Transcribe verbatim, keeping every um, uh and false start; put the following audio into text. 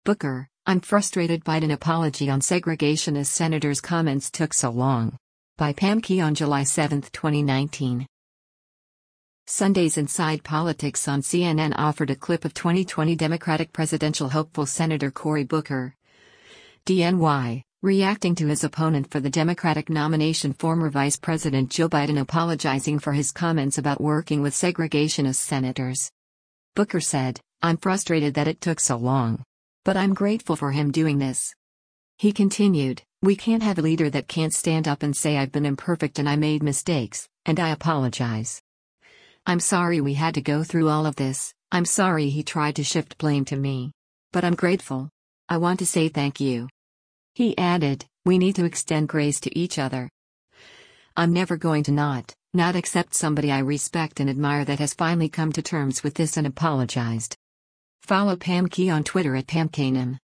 Booker, I'm frustrated Biden apology on segregationist senators' comments took so long. By Pam Key on July seventh, twenty nineteen. Sunday's Inside Politics on C N N offered a clip of twenty twenty Democratic presidential hopeful Senator Cory Booker, D N Y, reacting to his opponent for the Democratic nomination, former Vice President Joe Biden, apologizing for his comments about working with segregationist senators. Booker said, "I'm frustrated that it took so long. But I'm grateful for him doing this." He continued, "We can't have a leader that can't stand up and say I've been imperfect and I made mistakes, and I apologize. I'm sorry we had to go through all of this, I'm sorry he tried to shift blame to me. But I'm grateful. I want to say thank you." He added, "We need to extend grace to each other. I'm never going to not, not accept somebody I respect and admire that has finally come to terms with this and apologized." Follow Pam Key on Twitter at Pam Kanem.